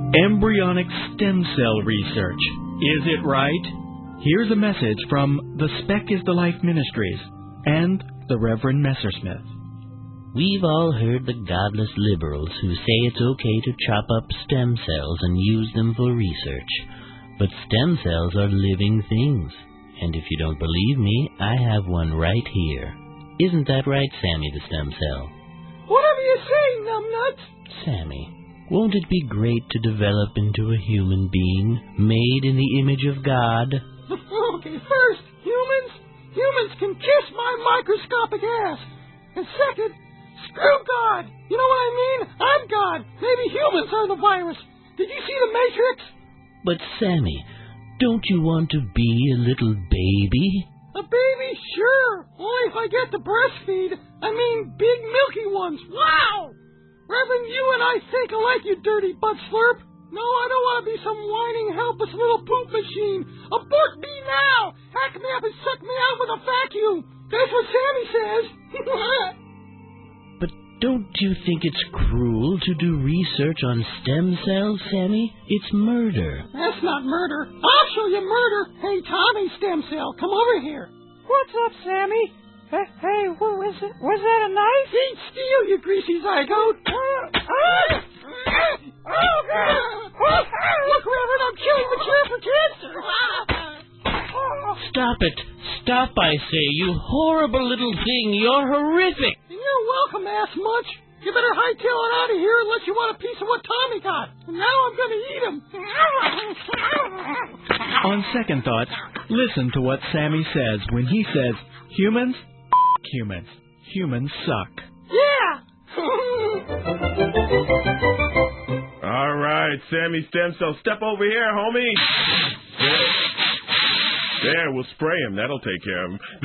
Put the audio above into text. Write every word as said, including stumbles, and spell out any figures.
Embryonic stem cell research. Is it right? Here's a message from the Speck is the Life Ministries and the Reverend Messersmith. We've all heard the godless liberals who say it's okay to chop up stem cells and use them for research. But stem cells are living things. And if you don't believe me, I have one right here. Isn't that right, Sammy the stem cell? Whatever you say, numbnuts. Sammy, won't it be great to develop into a human being made in the image of God? Okay, first, humans, humans can kiss my microscopic ass. And second, screw God. You know what I mean? I'm God. Maybe humans are the virus. Did you see the Matrix? But Sammy, don't you want to be a little baby? A baby, sure. Only if I get to breastfeed. I mean, big milky ones. Wow! Reverend, you and I think alike, you dirty butt slurp. No, I don't want to be some whining, helpless little poop machine. Abort me now! Hack me up and suck me out with a vacuum. That's what Sammy says. But don't you think it's cruel to do research on stem cells, Sammy? It's murder. That's not murder. I'll show you murder. Hey, Tommy Stem Cell, come over here. What's up, Sammy? Hey, hey, what was it? Was that a knife? Eat steel, you greasy zygote. Look, Reverend, I'm killing the cure for cancer. Stop it. Stop, I say, you horrible little thing. You're horrific. You're welcome, ass munch. You better hightail it out of here unless you want a piece of what Tommy got. And now I'm going to eat him. On second thoughts, listen to what Sammy says when he says, humans, humans, humans suck. Yeah! All right, Sammy Stem Cell, step over here, homie. There, there, we'll spray him. That'll take care of him.